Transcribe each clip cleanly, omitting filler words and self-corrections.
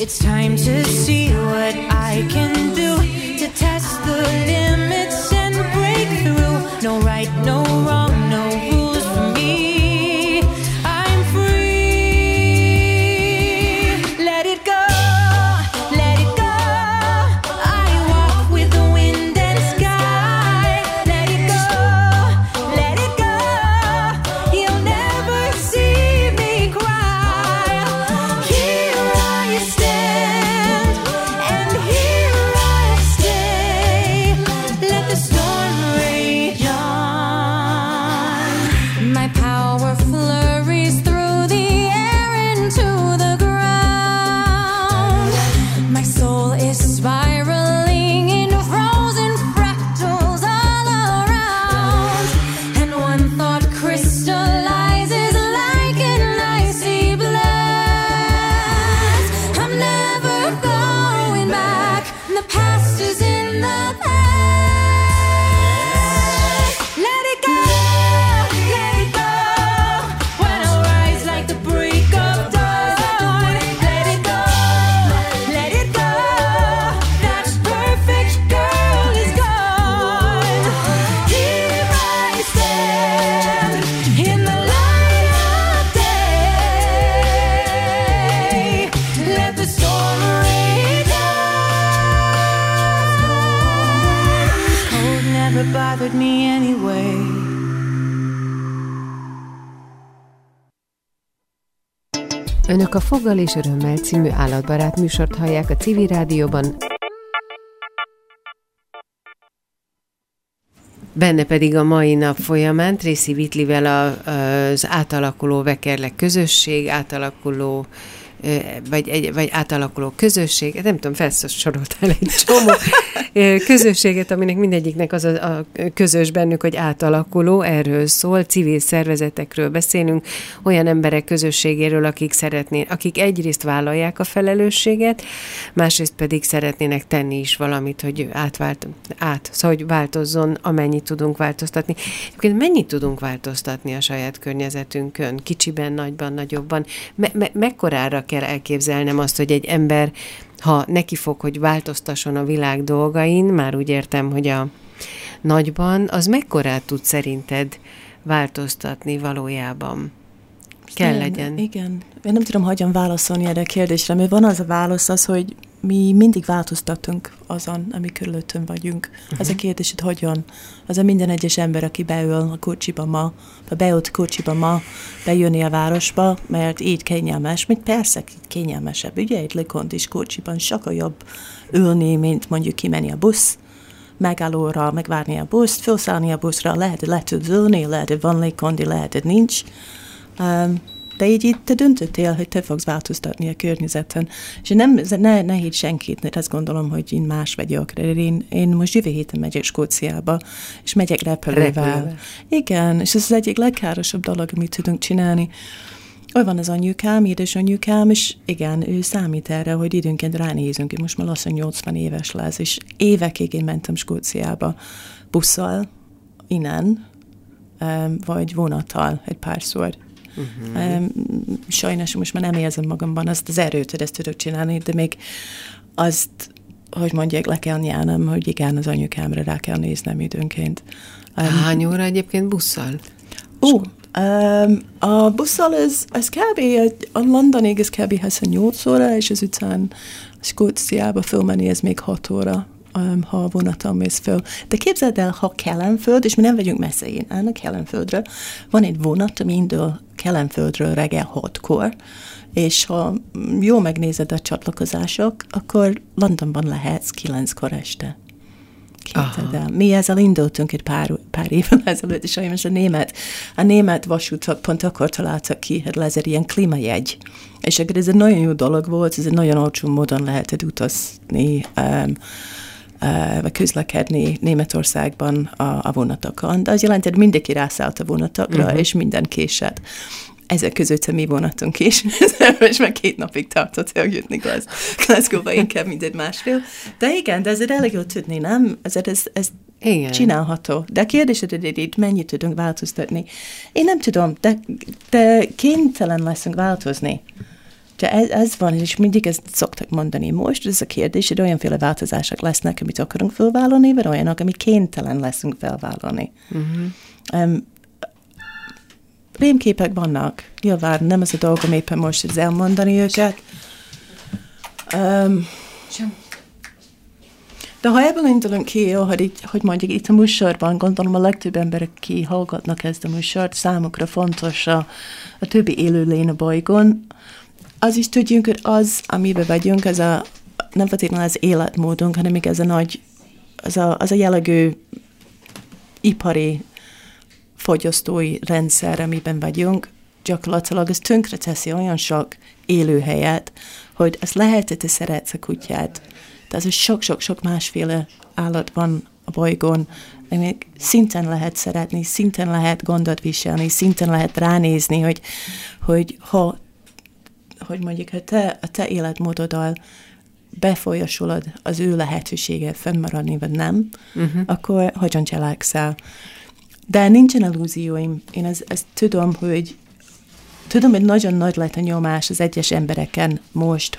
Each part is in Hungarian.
It's time to see what I can do to test the limits and break through. No right, no wrong, no rules for me. I'm free. Let it go, let it go. I walk with the wind and sky. Let it go, let it go. You'll never see me cry. Here I stand, and here I stay. Let the storm rage on. My power flurries through the air into the ground. My soul is spiraling in frozen fractals all around. And one thought crystallizes like an icy blast. I'm never going back. The past is in the past. Let it go, let it go. When I rise like the break of dawn. Let it go, let it go. That perfect girl is gone. Here I stand in the light of day. Let the storm rage on. Cold never bothered me anyway. Önök a Foggal és Örömmel című állatbarát műsort hallják a Civil Rádióban. Benne pedig a mai nap folyamán Tracy Whitleyvel az átalakuló Vekerle közösség, vagy átalakuló közösség, nem tudom, felsoroltál egy csomó közösséget, aminek mindegyiknek az a közös bennük, hogy átalakuló, erről szól, civil szervezetekről beszélünk, olyan emberek közösségéről, akik egyrészt vállalják a felelősséget, másrészt pedig szeretnének tenni is valamit, hogy szóval, hogy változzon, amennyit tudunk változtatni. Egyébként mennyit tudunk változtatni a saját környezetünkön? Kicsiben, nagyban, nagyobban? Mekkorára kell elképzelnem azt, hogy egy ember, ha neki fog, hogy változtasson a világ dolgain, már úgy értem, hogy a nagyban, az mekkorát tud szerinted változtatni valójában? Kell legyen. Igen. Én nem tudom, hogyan válaszolni erre a kérdésre, mert van az a válasz az, hogy mi mindig változtatunk azon, ami körülöttünk vagyunk. Ez a kérdés, hogy hogyan. Az a minden egyes ember, aki beült a kocsiba ma, bejönni a városba, mert így kényelmes, mint persze kényelmesebb. Ugye egy légkondis kocsiban sokkal jobb ülni, mint mondjuk kimenni a busz, megállóra, megvárni a buszt, felszállni a buszra, lehet ülni, lehet van légkondi, lehet nincs. De így te döntöttél, hogy te fogsz változtatni a környezeten. És ne hidd senkit, mert azt gondolom, hogy én más vagyok. Én most jövő héten megyek Skóciába, és megyek repülővel. Igen, és ez az egyik legkárosabb dolog, amit tudunk csinálni. Olyan van az anyukám, édesanyukám, és igen, ő számít erre, hogy időnként ránézünk, most már lassan 80 éves lesz, és évekig én mentem Skóciába busszal, innen, vagy vonattal egy párszor. Sajnos most már nem érzem magamban azt az erőt, hogy ezt tudok csinálni, de még azt, hogy mondják, le kell nyelnem, hogy igen, az anyukámra rá kell néznem időnként. Hány óra egyébként busszal? A busszal ez kb. A Londonig ez kb. 8 óra, és azután Skóciába fölmenni, ez még 6 óra, ha a vonaton mész föl. De képzeld el, ha Kelenföld, és mi nem vagyunk messze, én állnak Kelenföldről, van egy vonat, ami indul Kelenföldről reggel 6-kor, és ha jól megnézed a csatlakozások, akkor Londonban lehetsz 9-kor este. Képzeld el. Mi ezzel indultunk egy pár évvel ezelőtt, és sajnos a német vasútot pont akkor találtak ki, hogy ez egy ilyen klímajegy. És akkor ez egy nagyon jó dolog volt, ez egy nagyon olcsó módon lehetett utazni, vagy közlekedni Németországban a vonatokon. De az jelenti, hogy mindenki rászállt a vonatokra, és minden késett. Ezek között a mi vonatunk is, és már 2 napig tartott eljutni Glasgow-ba, inkább mindegy másfél. De igen, de ezért elég jól tudni, nem? Ez csinálható. De a kérdésed, hogy itt mennyit tudunk változtatni. Én nem tudom, de kénytelen leszünk változni. De ez van, és mindig ezt szoktak mondani. Most ez a kérdés, hogy olyanféle változások lesznek, amit akarunk felvállalni, vagy olyanok, ami kénytelen leszünk felvállalni. Rémképek vannak. Nyilván nem az a dolgom éppen most ez elmondani őket. De ha ebből indulunk ki, hogy mondjuk itt a műsorban, gondolom a legtöbb emberek, ki hallgatnak ezt a műsort, számukra fontos a többi élőlény a bolygón. Az is tudjunk, hogy az, amiben vagyunk, nem feltétlenül az életmódunk, hanem még ez a nagy, az a jellegű ipari fogyasztói rendszer, amiben vagyunk, gyakorlatilag ez tönkre teszi olyan sok élőhelyet, hogy ezt lehet, hogy te szeretsz a kutyát, de az sok-sok másféle állat van a bolygón, amik szinten lehet szeretni, szinten lehet gondot viselni, szinten lehet ránézni, hogy mondjuk, ha te életmódoddal befolyásolod az ő lehetőséget fennmaradni, vagy nem, akkor hogyan cselekszel. De nincsen illúzióim. Én ezt tudom, hogy nagyon nagy lett a nyomás az egyes embereken most,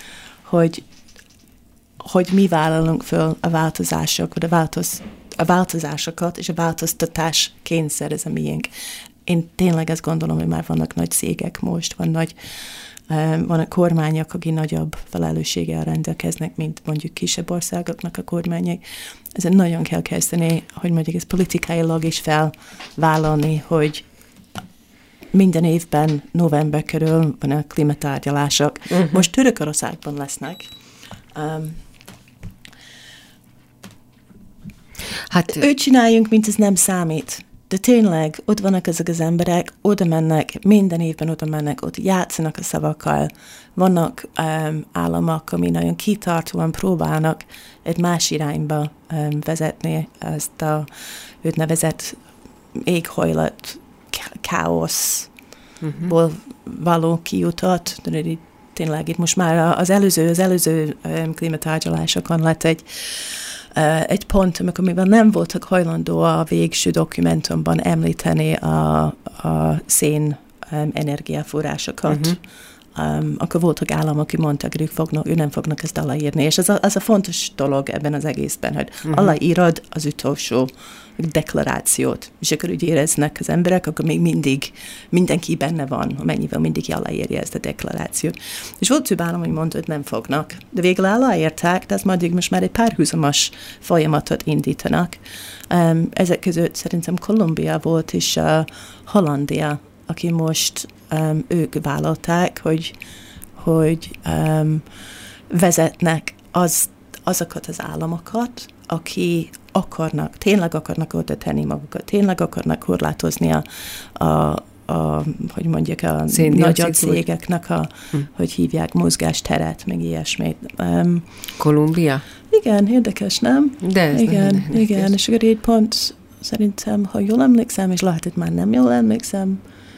hogy mi vállalunk föl a változások, vagy a változásokat, és a változtatás kényszer ez a miénk. Én tényleg ezt gondolom, hogy már vannak nagy cégek most, vannak kormányok, akik nagyobb felelősséggel rendelkeznek, mint mondjuk kisebb országoknak a kormányai. Ezen nagyon kell kezdeni, hogy mondjuk ezt politikailag is felvállalni, hogy minden évben november körül van a klímatárgyalások. Most Törökországban lesznek. Őt csináljunk, mint ez nem számít. De tényleg, ott vannak ezek az emberek, oda mennek, minden évben oda mennek, ott játszanak a szavakkal. Vannak államok, ami nagyon kitartóan próbálnak egy más irányba vezetni ezt a úgynevezett éghajlat káoszból való kiutat. Tényleg itt most már az előző klímatárgyalásokon lett egy pont, amivel nem voltak hajlandó a végső dokumentumban említeni a szén energiaforrásokat. Akkor voltak államok, akik mondtak, hogy ők nem fognak ezt aláírni. És az a fontos dolog ebben az egészben, hogy aláírod az utolsó deklarációt. És akkor úgy éreznek az emberek, akkor még mindenki benne van, amennyivel mindig aláírja ezt a deklarációt. És volt több állam, hogy mondta, hogy nem fognak. De végül aláírták, de az most már egy párhuzamos folyamatot indítanak. Ezek között szerintem Kolumbia volt, és Hollandia, aki most ők vállalták, hogy vezetnek azokat az államokat, aki tényleg akarnak oda tenni magukat, tényleg akarnak korlátozni hogy mondják, a nagyobb cégeknek hogy hívják, mozgásteret, meg ilyesmit. Kolumbia? Igen, érdekes, nem? De ez igen, és akkor így pont szerintem, ha jól emlékszem, és lehet, hogy már nem jól emlékszem,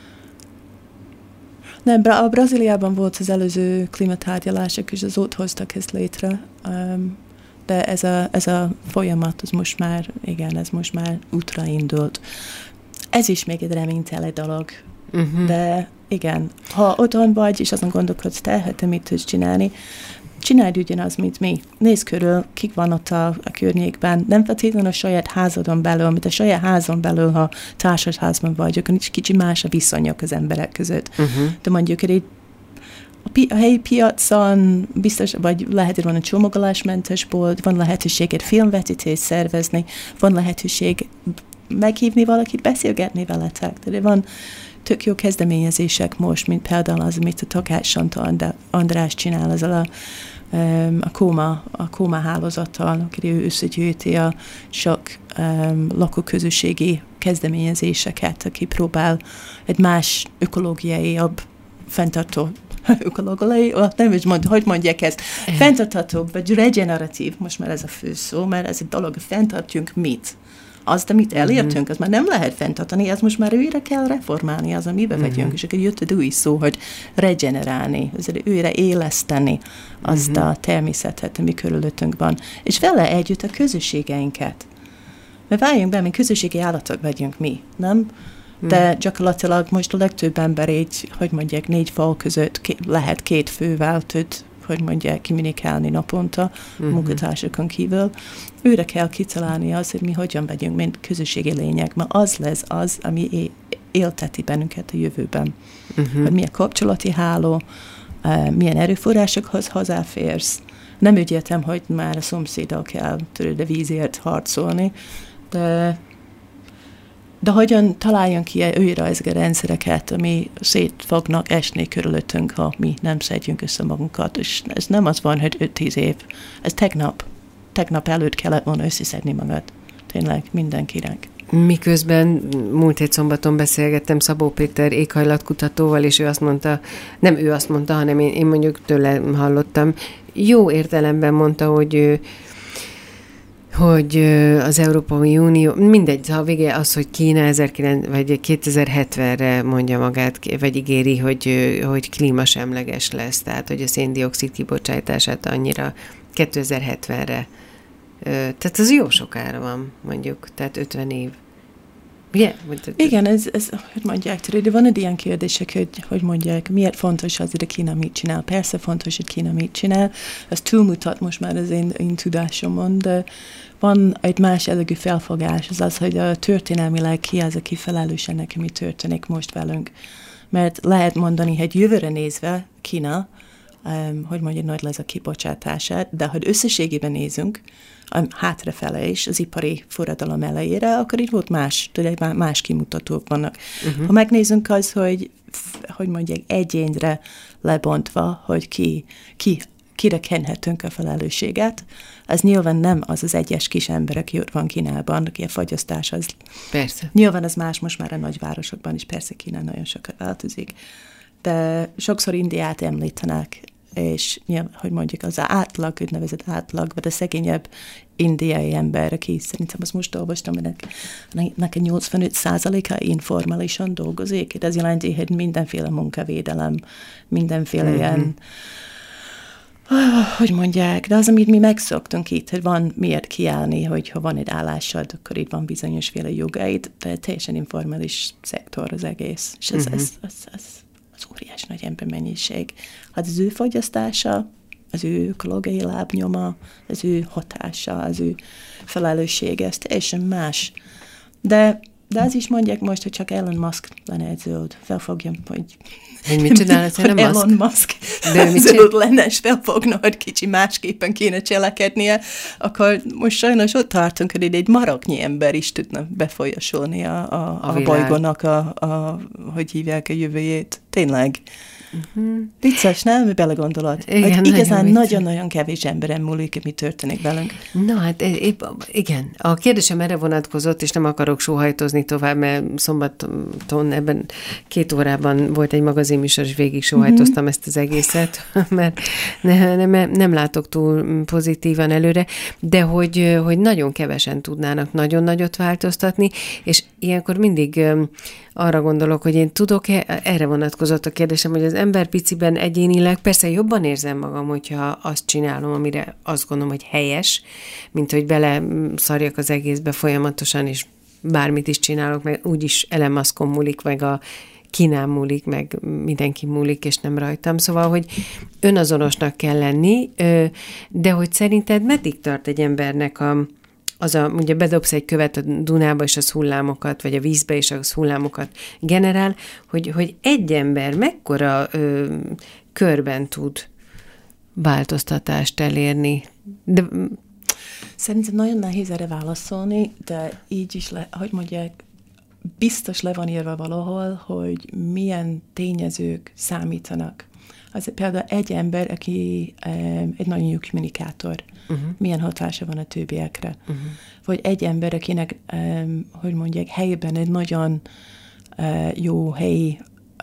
nem, a Brazíliában volt az előző klímatárgyalások, és az ott hoztak ezt létre. De ez a folyamat, ez most már útra indult. Ez is még egy reményteli dolog. De igen, ha otthon vagy, és azon gondolkodsz te mit tudsz csinálni, csináld ugyanaz, mint mi. Nézd körül, kik van ott a környékben. Nem feltétlenül a saját házadon belül, mint a saját házon belül, ha társasházban vagy, akkor kicsi más a viszonyok az emberek között. De mondjuk, hogy a helyi piacon biztos, vagy lehet, hogy van a csomagolásmentes bolt, van lehetőség egy filmvetítést szervezni, van lehetőség meghívni valakit, beszélgetni veletek. De van tök jó kezdeményezések most, mint például az, amit a Takács András csinál, ezzel a Kóma hálózattal, aki ő összegyűjti a sok lakóközösségi kezdeményezéseket, aki próbál egy más ökológiaiabb, fenntartó ökológiai, nem is hogy mondják ezt, fenntarthatóbb, vagy regeneratív, most már ez a fő szó, mert ez a dolog, fenntartjunk mit? Azt, amit elértünk, az már nem lehet fenntartani, ez most már újra kell reformálni, az, amiben vagyunk, és akkor jött egy új szó, hogy regenerálni, újra éleszteni azt a természetet, ami körülöttünk van, és vele együtt a közösségeinket. Mert váljunk be, mi közösségi állatok vagyunk mi, nem? De gyakorlatilag most a legtöbb ember így, hogy mondják, 4 fal között lehet 2 fővel tud, hogy mondják, kommunikálni naponta munkatársakon kívül. Őre kell kitalálni az, hogy mi hogyan vagyunk, mint közösségi lények, mert az lesz az, ami élteti bennünket a jövőben. Hogy milyen kapcsolati háló, milyen erőforrásokhoz hozzáférsz. Nem úgy értem, hogy már a szomszéddal kell tudod a vízért harcolni, de hogyan találjunk ki újra ezeket a rendszereket, ami szét fognak esni körülöttünk, ha mi nem szedjünk össze magunkat. És ez nem az van, hogy 5-10 év. Ez tegnap előtt kellett volna összeszedni magad. Tényleg mindenkinek. Miközben múlt hét szombaton beszélgettem Szabó Péter éghajlatkutatóval, és ő azt mondta, nem ő azt mondta, hanem én mondjuk tőle hallottam, jó értelemben mondta, hogy az Európai Unió, mindegy, a vége az, hogy Kína 2070-re mondja magát, vagy ígéri, hogy klímasemleges lesz, tehát hogy a szén-dioxid kibocsátását annyira 2070-re. Tehát az jó sokára van, mondjuk, tehát 50 év. Yeah. Igen, ez hogy mondják, tudod, de van egy ilyen kérdések, hogy mondják, miért fontos az, hogy Kína mit csinál. Persze fontos, hogy Kína mit csinál. Ez túlmutat most már az én tudásomon, de van egy más jellegű felfogás, az, hogy történelmileg ki az, aki felelős ennek, ami történik most velünk. Mert lehet mondani, hogy jövőre nézve Kína, hogy mondjuk nagy lesz a kibocsátását, de ha összességében nézünk, hátrafele is, az ipari forradalom elejére, akkor itt volt más kimutatók vannak. Ha megnézzünk az, hogy mondják, egyénre lebontva, hogy kire kenhetünk a felelősséget, az nyilván nem az egyes kis ember, aki ott van Kínában, aki a fogyasztás az. Persze. Nyilván az más most már a nagyvárosokban is, persze Kína nagyon sokat változik, de sokszor Indiát említenek, és hogy mondjuk az átlag, úgynevezett átlag, vagy a szegényebb indiai ember, aki szerintem azt most olvastam, neki 85%-a informálisan dolgozik. Ez jelenti, hogy mindenféle munkavédelem, mindenféle ilyen, hogy mondják, de az, amit mi megszoktunk itt, hogy van miért kiállni, hogy ha van egy állásod, akkor itt van bizonyosféle jogaid, de teljesen informális szektor az egész. És az óriás nagy embermennyiség. Hát az ő fogyasztása, az ő ökológiai lábnyoma, az ő hatása, az ő felelőssége, ez teljesen más. De az is mondják most, hogy csak Elon Musk lenne egy zöld. Felfogjam, hogy mit csinál Elon Musk zöld lenne, és felfogna, hogy kicsi másképpen kéne cselekednie, akkor most sajnos ott tartunk, hogy egy maroknyi ember is tudna befolyásolni a bolygónak hogy hívják a jövőjét. Tényleg. Vicces, nem? Belegondolod. Igen, igazán nagyon-nagyon kevés emberen múlik, mi történik velünk. Na hát igen. A kérdésem erre vonatkozott, és nem akarok sóhajtozni tovább, mert szombaton ebben 2 órában volt egy magazinműsor, és végig sóhajtoztam ezt az egészet, mert nem látok túl pozitívan előre, de hogy nagyon kevesen tudnának nagyon nagyot változtatni, és ilyenkor mindig arra gondolok, hogy én tudok-e, erre vonatkozott a kérdésem, hogy az ember piciben egyénileg persze jobban érzem magam, hogyha azt csinálom, amire azt gondolom, hogy helyes, mint hogy bele szarjak az egészbe folyamatosan, és bármit is csinálok, meg úgyis Elon Muskon múlik, meg a Kínán múlik, meg mindenki múlik, és nem rajtam. Szóval, hogy önazonosnak kell lenni, de hogy szerinted meddig tart egy embernek ugye bedobsz egy követ a Dunába, és az hullámokat, vagy a vízbe, és az hullámokat generál, hogy egy ember mekkora körben tud változtatást elérni. De szerintem nagyon nehéz erre válaszolni, de így is, hogy mondják, biztos le van írva valahol, hogy milyen tényezők számítanak. Az például egy ember, aki egy nagyon jó kommunikátor, milyen hatása van a többiekre. Vagy egy ember, akinek, hogy mondják, helyben egy nagyon jó helyi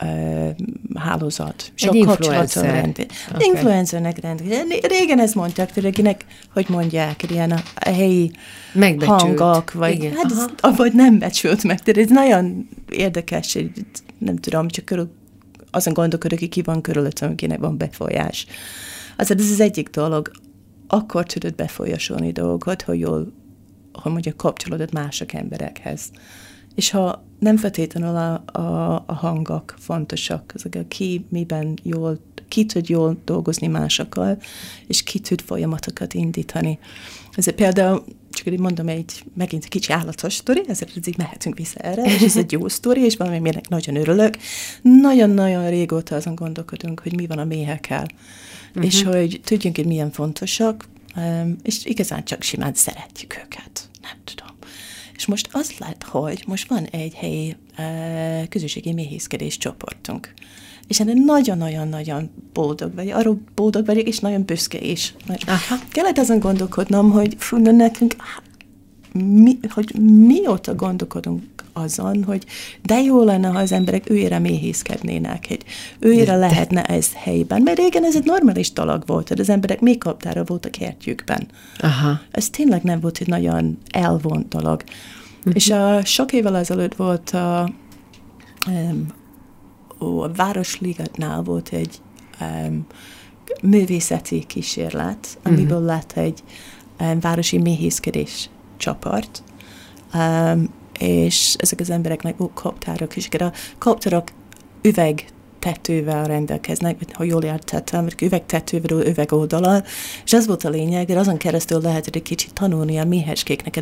hálózat. Sok kapcsolatot rend. Influencernek rend. Régen ezt mondták, akinek, hogy mondják, ilyen a helyi megbecsült hangok, vagy, vagy nem becsült meg. Ez nagyon érdekes, nem tudom, csak azon gondolkodok, hogy ki van körülöttem, akinek van befolyás. Ez az egyik dolog. Akkor tudod befolyásolni dolgokat, hogy jól, hogy mondjuk kapcsolódod mások emberekhez. És ha nem feltétlenül a hangok fontosak, azok ki tud jól dolgozni másokkal, és ki tud folyamatokat indítani. Ezért például, csak így mondom, megint egy kicsi állatos sztori, ezért így mehetünk vissza erre, és ez egy jó sztori, és valami minek nagyon örülök. Nagyon-nagyon régóta azon gondolkodunk, hogy mi van a méhekkel, és hogy tudjunk, hogy milyen fontosak, és igazán csak simán szeretjük őket. Nem tudom. És most azt lát, hogy most van egy helyi közösségi méhészkedés csoportunk. És ennek nagyon-nagyon-nagyon boldog vagyok, arról boldog vagyok, és nagyon büszke is. Kellett azon gondolkodnom, hogy nekünk, hogy mióta gondolkodunk azon, hogy de jó lenne, ha az emberek őjére méhészkednének, hogy őjére lehetne ez helyben. Mert régen ez egy normális dolog volt, hogy az emberek méhkaptára voltak kertjükben. Aha. Ez tényleg nem volt egy nagyon elvont dolog. És sok évvel ezelőtt volt a Városligetnál volt egy művészeti kísérlet, amiből lett egy városi méhészkedés csoport, és ezek az embereknek koptárok, és a koptárok üvegtetővel rendelkeznek, ha jól értettem, üvegtetővel, üvegoldalal, és ez volt a lényeg, hogy azon keresztül lehet, hogy egy kicsit tanulni a méhecskéknek a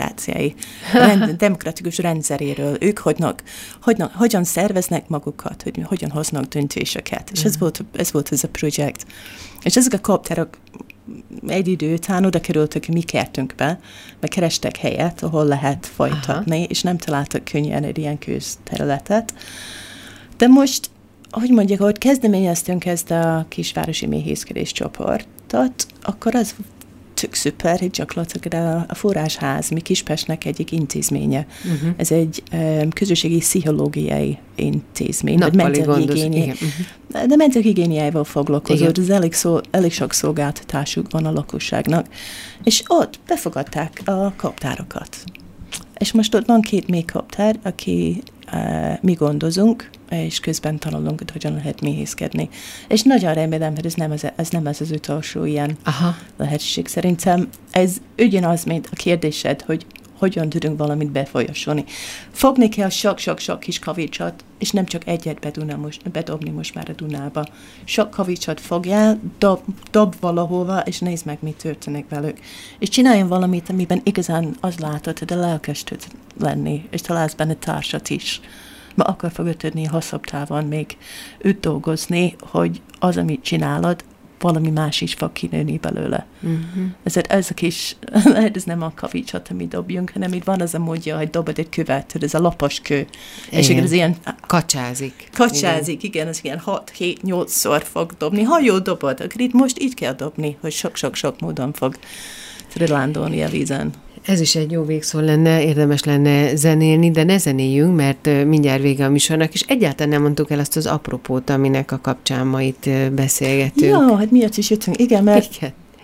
demokratikus rendszeréről. Ők hogyan szerveznek magukat, hogy hogyan hoznak döntéseket. És ez volt ez a projekt. És ezek a koptárok egy idő után oda kerültek a mi kertünkbe, mert kerestek helyet, ahol lehet folytatni, és nem találtak könnyen egy ilyen közterületet. De most, ahogy kezdeményeztünk ezt a kisvárosi méhészkedés csoportot, akkor az tök szuper, hogy gyakorlatilag a Forrásház, mi Kispestnek egyik intézménye. Ez egy közösségi pszichológiai intézmény, vagy mentálhigiéniai. De mentálhigiéniával foglalkozott, ez elég sok szolgáltatásuk van a lakosságnak. És ott befogadták a koptárokat. És most ott van 2 méhkoptár, aki mi gondozunk, és közben tanulunk, hogy hogyan lehet méhészkedni. És nagyon remélem, hogy ez nem az utolsó ilyen lehetőség. Szerintem ez ugyanaz, mint a kérdésed, hogy hogyan tudunk valamit befolyásolni. Fogni kell sok-sok kis kavicsot, és nem csak egyet bedobni most már a Dunába. Sok kavicsot fogjál, dob valahova, és nézd meg, mi történik velük. És csináljon valamit, amiben igazán az látod, hogy lelkes tud lenni, és találsz benne társat is. Mert akkor fogod tudni hosszabb távon még őt dolgozni, hogy az, amit csinálod, valami más is fog kinőni belőle. Ezért ez a kis, lehet ez nem a kavicsot, amit dobjunk, hanem itt van az a módja, hogy dobod egy követ, ez a lapos kő. És ez ilyen... Kacsázik, igen, ez ilyen 6-7-8-szor fog dobni. Ha jól dobod, akkor itt most így kell dobni, hogy sok-sok módon fog trilándolni a vízen. Ez is egy jó végszó lenne, érdemes lenne zenélni, de ne zenéljünk, mert mindjárt vége a műsornak, és egyáltalán nem mondtuk el azt az apropót, aminek a kapcsán ma itt beszélgetünk. Ja, hát miatt is jöttünk, igen, mert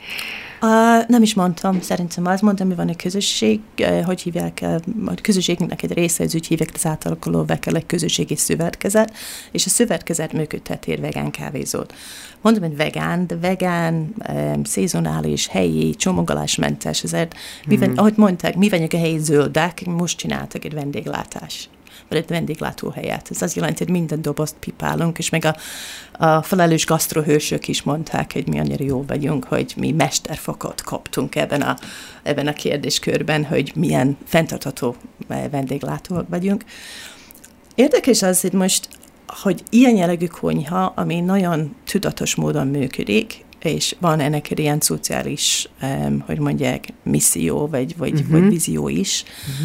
nem is mondtam, szerintem azt mondtam, hogy van egy közösség, hogy hívják, a közösségnek egy része, az úgy hívják, az átalakuló egy közösségi szövetkezet, és a szövetkezet működteti egy vegán kávézót. Mondom, hogy vegán, de vegán, szezonális, helyi, csomagolásmentes, ezért, ahogy mondták, mi vagyunk a helyi zöldek, most csináltak egy vendéglátás. Vagy egy vendéglátóhelyet. Ez azt jelenti, hogy minden dobozt pipálunk, és meg a felelős gasztrohősök is mondták, hogy mi annyira jó vagyunk, hogy mi mesterfokot kaptunk ebben a kérdéskörben, hogy milyen fenntartható vendéglátók vagyunk. Érdekes az, hogy most, hogy ilyen jellegű konyha, ami nagyon tudatos módon működik, és van ennek egy ilyen szociális, hogy mondják, misszió, vagy vízió is.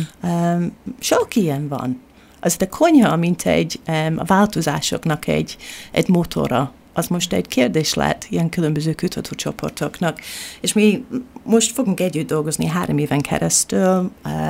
Sok ilyen van. Az a konyha, mint a változásoknak egy motora, az most egy kérdés lett ilyen különböző kutatócsoportoknak. És mi most fogunk együtt dolgozni 3 éven keresztül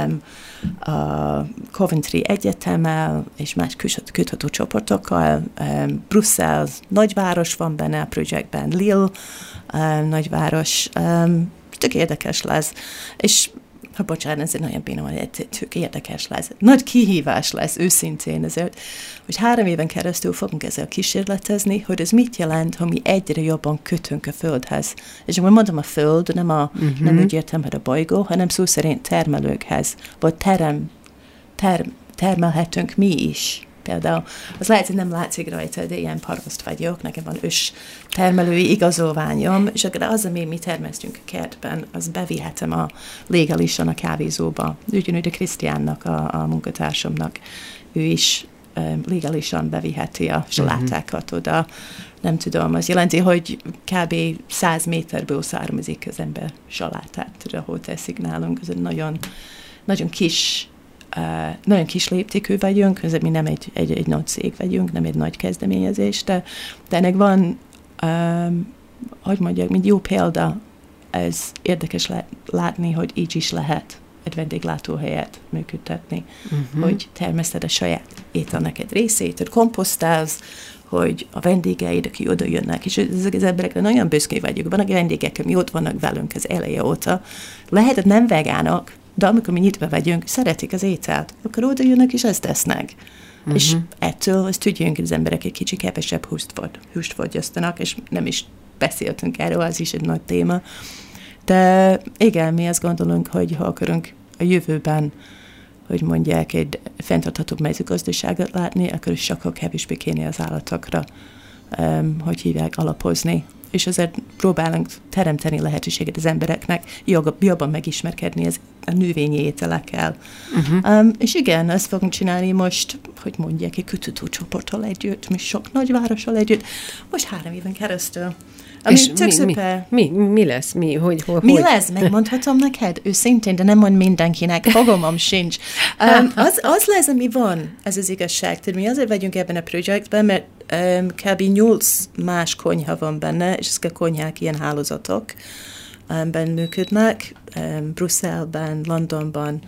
a Coventry Egyetemmel és más kutatócsoportokkal. Brüsszel nagyváros van benne a projektben, Lille nagyváros. Tök érdekes lesz. És bocsánat, ez egy nagyon béna, tök érdekes lesz. Nagy kihívás lesz őszintén ezért, hogy 3 éven keresztül fogunk ezzel kísérletezni, hogy ez mit jelent, ha mi egyre jobban kötünk a Földhez. És amikor mondom a Föld, nem úgy értem, hogy a bolygó, hanem szó szerint termelőkhez, vagy termelhetünk mi is. Például az lehet, hogy nem látszik rajta, de ilyen paraszt vagyok, nekem van termelői igazolványom, és akkor az, ami mi termesztünk a kertben, az bevihetem legálisan a kávézóba. Ugyanúgy a Krisztiánnak, a munkatársamnak, ő is legálisan beviheti a salátákat oda. Nem tudom, az jelenti, hogy kb. 100 méterből származik az ember salátát, ahol teszik nálunk. Ez egy nagyon kis léptékű vagyunk, ez mi nem egy nagy cég vagyunk, nem egy nagy kezdeményezés, de ennek van, hogy mondjak, mint jó példa, ez érdekes látni, hogy így is lehet egy vendéglátóhelyet működtetni, hogy termeszted a saját ételnek egy részét, hogy komposztálsz, hogy a vendégeid, aki oda jönnek, és ezek az emberekre nagyon büszké vagyunk. Vannak vendégek, ami ott vannak velünk az eleje óta. Lehet, hogy nem vegánok, de amikor mi nyitva vagyunk, szeretik az ételt, akkor oda jönnek, és ezt tesznek. És ettől azt tudjunk, hogy az emberek egy kicsit kevesebb húst fogyasztanak, és nem is beszéltünk erről, az is egy nagy téma. De igen, mi azt gondolunk, hogy ha akarunk a jövőben, hogy mondják, egy fenntarthatóbb mezőgazdaságot látni, akkor sokkal kevésbé kéne az állatokra, hogy hívják, alapozni. És azért próbálunk teremteni lehetőséget az embereknek, jobban megismerkedni a növényi ételekkel. És igen, ezt fogunk csinálni most, hogy mondják, egy kutatócsoporttal együtt, mi sok nagyvárossal együtt, most 3 éven keresztül. És mi lesz? Mi lesz? Megmondhatom neked? Őszintén, de nem mond mindenkinek, fogalmam sincs. Az lesz, ami van, ez az igazság. Tehát mi azért vagyunk ebben a projektben, mert kb. 8 más konyha van benne, és ezek a konyhák ilyen hálózatokban működnek, Brüsszelben, Londonban,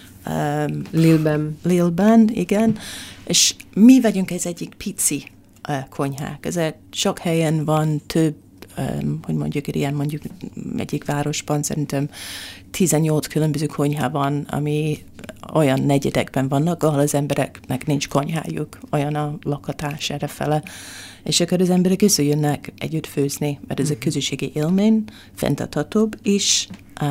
Lille-ben, igen. És mi vagyunk ez egyik pici konyhák. Ezért sok helyen van több, hogy mondjuk egyik városban szerintem 18 különböző konyha van, ami olyan negyedekben vannak, ahol az embereknek nincs konyhájuk, olyan a lakatás errefele. És akkor az emberek összejönnek együtt főzni, mert ez a közösségi élmény fenntarthatóbb is,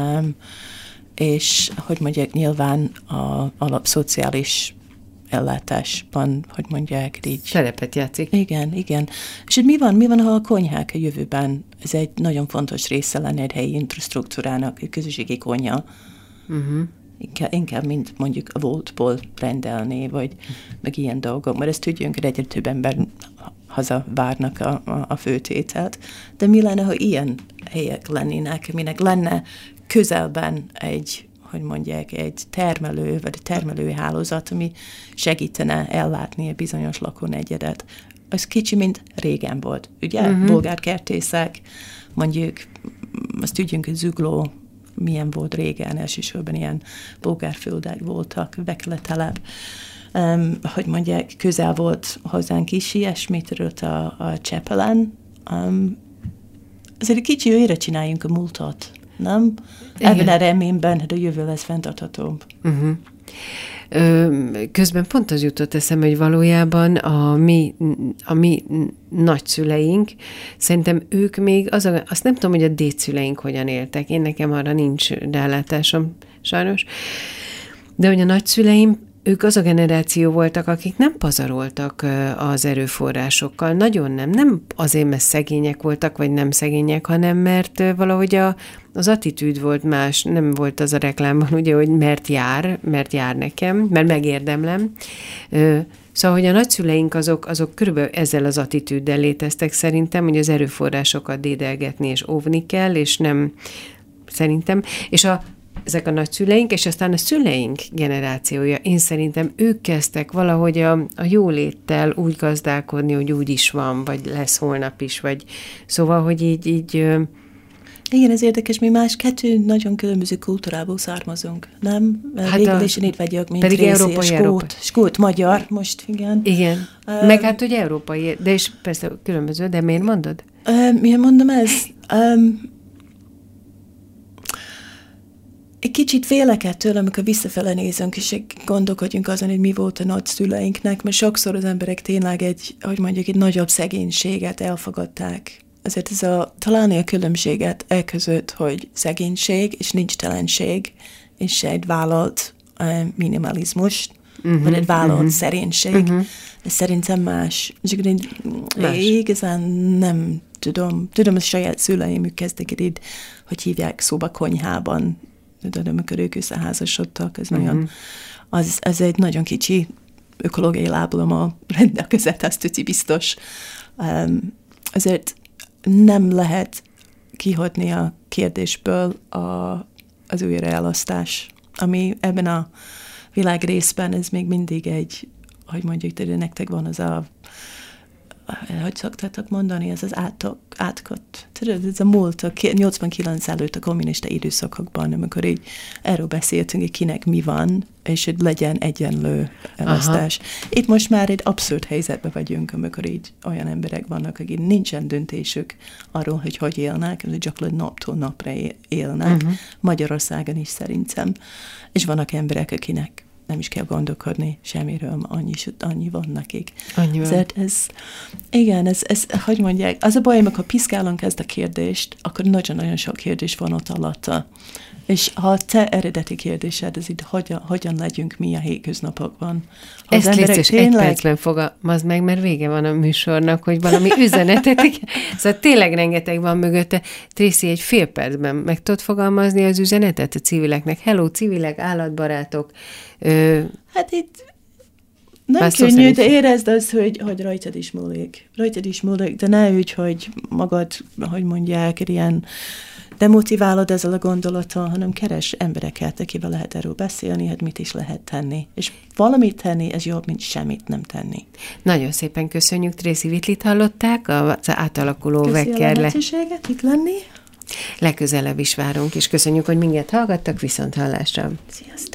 és hogy mondják, nyilván a alapszociális ellátásban, hogy mondják, így. Szerepet játszik. Igen. És mi van, ha a konyhák a jövőben? Ez egy nagyon fontos része lenne egy helyi infrastruktúrának, egy közösségi konyha. Inkább, mint mondjuk a voltból rendelni, vagy meg ilyen dolgok, mert ezt tudjunk, hogy egyre több ember hazavárnak a főtételt. De mi lenne, ha ilyen helyek lennének, aminek lenne közelben egy termelő, vagy egy termelői hálózat, ami segítene ellátni egy bizonyos lakónegyedet. Az kicsi, mint régen volt. Ugye? Bolgárkertészek, mondjuk, azt tudjunk, hogy Zugló milyen volt régen, elsősorban ilyen bolgárföldek voltak, Vekeletelep, hogy mondják, közel volt hozzánk is ilyesmit a Csepelen. Azért egy kicsi őre csináljunk a múltat, nem? Ebben a reményben, hogy a jövő lesz fenntarthatóbb. Közben pont az jutott eszembe, hogy valójában a mi nagyszüleink, szerintem ők még, azt nem tudom, hogy a dédszüleink hogyan éltek. Én nekem arra nincs rálátásom, sajnos. De hogy a nagyszüleim, ők az a generáció voltak, akik nem pazaroltak az erőforrásokkal. Nagyon nem azért, mert szegények voltak, vagy nem szegények, hanem mert valahogy az attitűd volt más, nem volt az a reklámban, ugye, hogy mert jár nekem, mert megérdemlem. Szóval, hogy a nagyszüleink azok körülbelül ezzel az attitűddel léteztek szerintem, hogy az erőforrásokat dédelgetni és óvni kell, és nem szerintem, és ezek a nagyszüleink, és aztán a szüleink generációja, én szerintem ők kezdtek valahogy a jóléttel úgy gazdálkodni, hogy úgy is van, vagy lesz holnap is, vagy szóval, hogy így... Igen, ez érdekes, mi más 2 nagyon különböző kultúrából származunk, nem? Végül is én itt vagyok, mint pedig skót, magyar, most igen. Igen, meg hát, hogy európai, de és persze különböző, de miért mondod? Miért mondom ezt? Egy kicsit félek ettől, amikor visszafele nézünk, és gondolkodjunk azon, hogy mi volt a nagyszüleinknek, mert sokszor az emberek tényleg egy nagyobb szegénységet elfogadták. Ezért találni a különbséget között, hogy szegénység és nincs telenség, és egy vállalt minimalizmus, vagy egy vállalt szerénység. Ez szerintem más. És akkor én igazán nem tudom, a saját szüleim kezdték így, hogy hívják szóba konyhában, amikor ők összeházasodtak, ez nagyon, az egy nagyon kicsi ökológiai lábulom a rendelkezett, azt tudja biztos. Azért nem lehet kihodni a kérdésből az újraelosztás, ami ebben a világrészben ez még mindig egy, hogy mondjuk, de nektek van az hogy szoktátok mondani, ez az átkot. Tudod, ez a múlt, 89 előtt a kommunista időszakokban, amikor így erről beszéltünk, hogy kinek mi van, és hogy legyen egyenlő elosztás. Itt most már egy abszurd helyzetben vagyunk, amikor így olyan emberek vannak, akik nincsen döntésük arról, hogy élnek, csak naptól napra élnek. Magyarországon is szerintem. És vannak emberek, akinek nem is kell gondolkodni semmiről, annyi van nekik. Ezért ez, hogy mondják, az a baj, amikor piszkálunk ezt a kérdést, akkor nagyon-nagyon sok kérdés van ott alatta. És ha te eredeti kérdésed, ez így hogyan legyünk mi a hétköznapokban. Ezt létszés egy percben fogalmazd meg, mert vége van a műsornak, hogy valami üzenetet. Szóval tényleg rengeteg van mögötte. Tracy, egy fél percben meg tudod fogalmazni az üzenetet a civileknek? Hello, civilek, állatbarátok. Hát itt nem könnyű, de érezd azt, hogy rajtad is múlik. De ne úgy, hogy magad, hogy mondják, ilyen demotiválod ezzel a gondolattal, hanem keres embereket, akivel lehet erről beszélni, hogy mit is lehet tenni. És valamit tenni, ez jobb, mint semmit nem tenni. Nagyon szépen köszönjük, Tracy Whitley-t hallották, az átalakuló Köszi Vekker. a lehetőséget itt lenni. Legközelebb is várunk, és köszönjük, hogy minket hallgattak, viszont hallásra. Sziasztok!